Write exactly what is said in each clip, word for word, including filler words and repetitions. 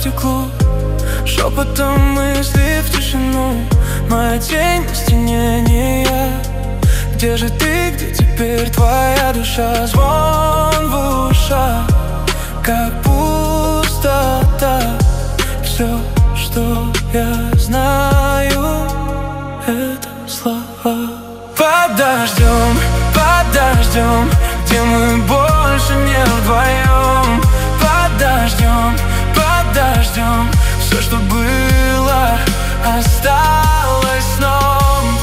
стеклу, шепотом мысли в тишину. Моя тень на стене, не я. Где же ты, где теперь твоя душа? Звон в ушах, как пустота. Все, что я знаю, это слова. Под дождем, под дождем, где мы больше не вдвоем. Под дождем, под дождем, все, что было, осталось сном.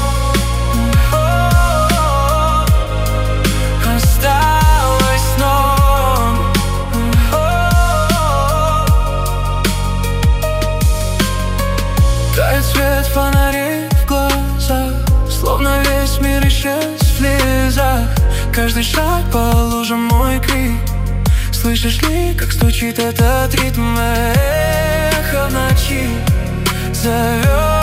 Осталось сном. Тает свет фонарей в глазах, словно весь мир исчез в слезах. Каждый шаг по лужам мой крик. Слышишь ли, как стучит этот ритм? Эхо в ночи зовет.